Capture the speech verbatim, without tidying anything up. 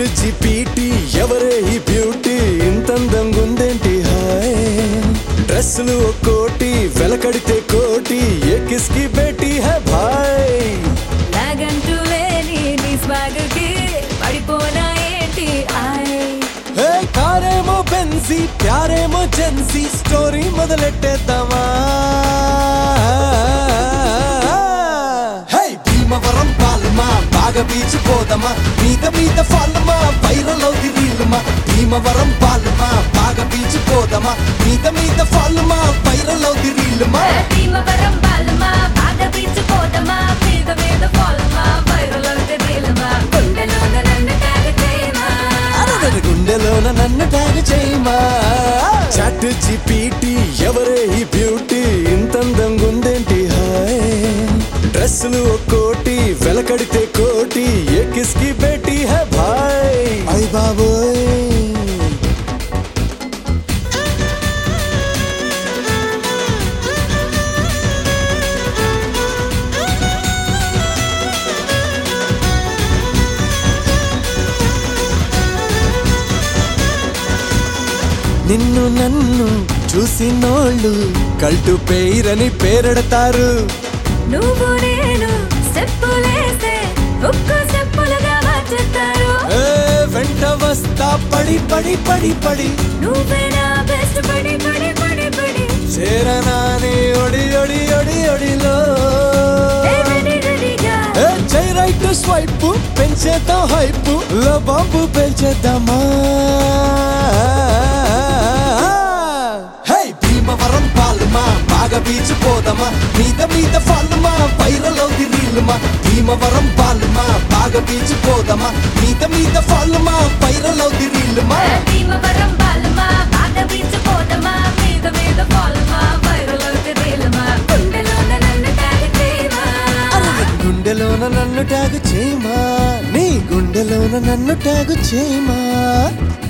chat GPT ఎవరే ఈ beauty ఇంతందంగుందేంటి hi డ్రెస్సులు ఒక్కోటి వెలకడితే కోటి ఏ కిస్కి బేటీ హై భాయ్ నాగంటూ లేని నీ స్వాగకి పడిపోనా ఏంటి ఆయ్ హే కారేమో బెన్సీ ప్యారేమో జెన్సీ స్టోరీ మొదలెట్టేద్దామా హే భీమవరం పాలమా బాగా బీచ్ పోదమా మీద మీద ఫాలమా వైరల్ అవుది రీలుమా భీమవరం పాలమా బాగా బీచ్ పోదమా మీద మీద ఫాలమా వైరల్ అవుది రీలుమా భీమవరం బాలమా బాగా బీచ్ పోదమా మీద మీద ఫాలమా వైరల్ అవుతే రీలమా గుండెలోన నన్ను ట్యాగ్ చేయమా అరే గుండెలోన నన్ను ట్యాగ్ చేయమా చాట్ జీపీటీ ఎవరే ఈ బ్యూటీ ఇంతందంగుందేంటి హాయ్ డ్రెస్సులు ఒక్కోటి వెలకడితే కోటి ఏ కిస్కి బేటీ హై భాయ్ అయ్ బాబోయ్ నిన్ను నన్ను చూసినోళ్ళు కల్టు పేరని పేరెడతారు నువ్వు నేను స్టెప్పులేస్తే ఒక్క స్టెప్పులుగా మార్చేస్తారు ఏ వెంట వస్తా పడి పడి పడి పడి నువ్వే నా బెస్ట్ పడి పడి పడి పడి చేరనాని ఒడి ఒడి ఒడి ఒడిలో రెడీ రెడీగా ఏ జై రైట్ స్వైప్ పెంచేద్దాం హైప్ లో బాంబు పెంచేద్దామా హే భీమవరం పాలమా బాగా బీచ్ పోదమా మీద మీద ఫాలమా వైరల్ అవుది రీలుమా భీమవరం పాలమా బాగా బీచ్ పోదమా మీద మీద ఫాలమా వైరల్ అవుది రీలుమా భీమవరం బాలమా బాగా బీచ్ పోదమా మీద మీద ఫాలమా వైరల్ అవుతే రీలమా గుండెలోన నన్ను ట్యాగ్ చేయమా గుండెలోన నన్ను ట్యాగ్ చేయమా నీ గుండెలోన నన్ను ట్యాగ్ చేయమా